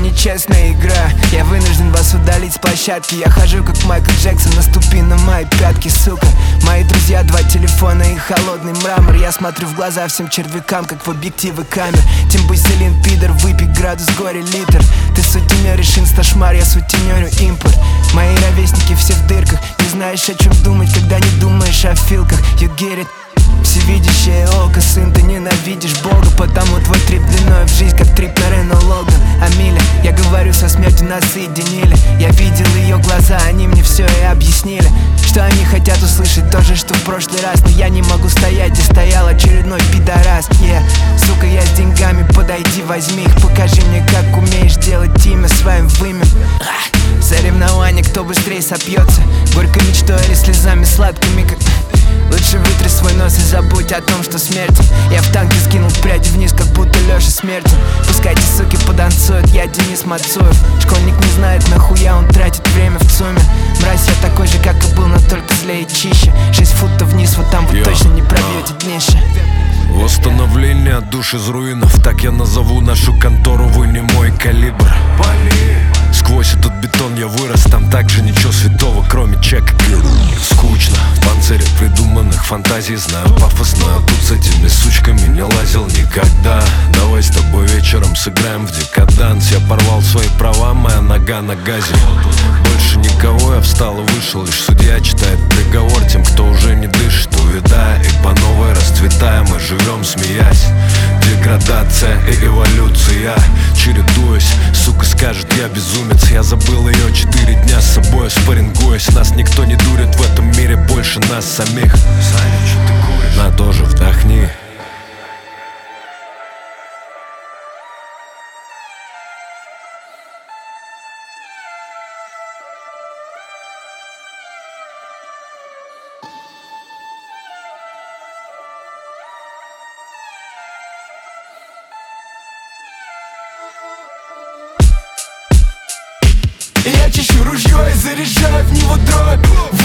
нечестная игра. Я вынужден вас удалить с площадки. Я хожу как Майкл Джексон, наступи на мои пятки, сука. Мои друзья, 2 телефона и холодный мрамор. Я смотрю в глаза всем червякам, как в объективы камер. Тимбуселин, пидор, выпей градус горе литр. Ты сутенеришь инсташмар, я сутенерю импорт. Мои ровесники все в дырках. Не знаешь, о чем думать, когда не думаешь о филках. You get it? Всевидящее око, сын, ты ненавидишь Бога. Потому твой трип длиной в жизнь, как трип на Рено Логан. Амиля, я говорю, со смертью нас соединили. Я видел ее глаза, они мне все и объяснили. Что они хотят услышать, то же, что в прошлый раз. Но я не могу стоять, где стоял очередной пидорас. Сука, я с деньгами, подойди, возьми их. Покажи мне, как умеешь делать имя своим вымя. Соревнования, кто быстрее сопьется. Горькой мечтой или слезами сладкими, как... Лучше вытри свой нос и забудь о том, что смерть. Я в танке скинул пряди вниз, как будто Леша Смертин. Пускай эти суки потанцуют, я Денис Мацуев. Школьник не знает, нахуя он тратит время в ЦУМе. Мразь, я такой же, как и был, но только злее и чище. 6 футов вниз, вот там вы точно не пробьете днище. Восстановление душ из руинов, так я назову нашу контору, вы не мой калибр. Сквозь этот бетон я вырос, там также ничего святого, кроме чека. Скучно, в панцире придуманных фантазий знаю пафосно. Тут с этими сучками не лазил никогда. Давай с тобой вечером сыграем в декаданс. Я порвал свои права, моя нога на газе. Больше никого, я встал и вышел. Лишь судья читает приговор тем, кто уже не дышит, увядая и по новой расцветая. Мы живем, смеясь. Деградация и эволюция, чередуясь. Сука скажет, я безумец. Я забыл ее 4 дня с собой спаррингуясь. Нас никто не дурит в этом мире больше нас самих. Саня, что ты куришь? На, тоже вдохни. Я чищу ружье и заряжаю в него дробь.